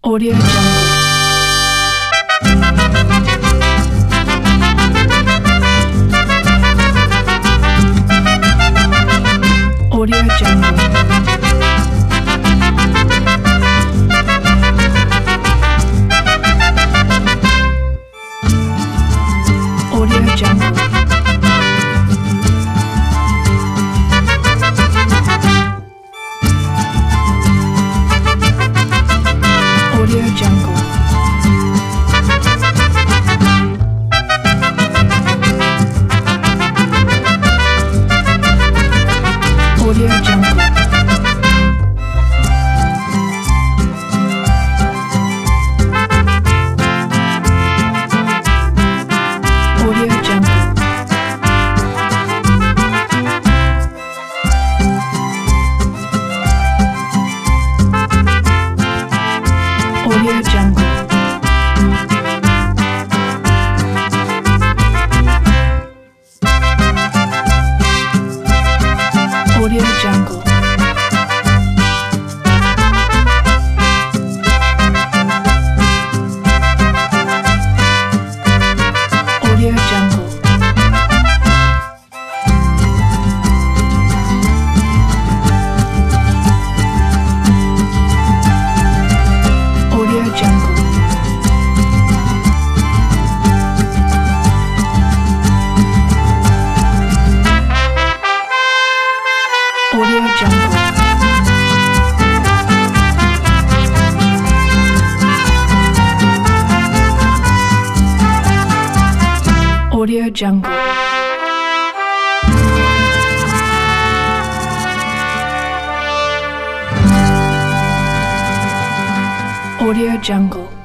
Audio Jungle. Audio Jungle. Audio Jungle. Audio Jungle. Audio Jungle. Audio Jungle. Audio Jungle. Audio Jungle. Audio Jungle. Audio Jungle. Audio Jungle. Audio Jungle. Audio Jungle.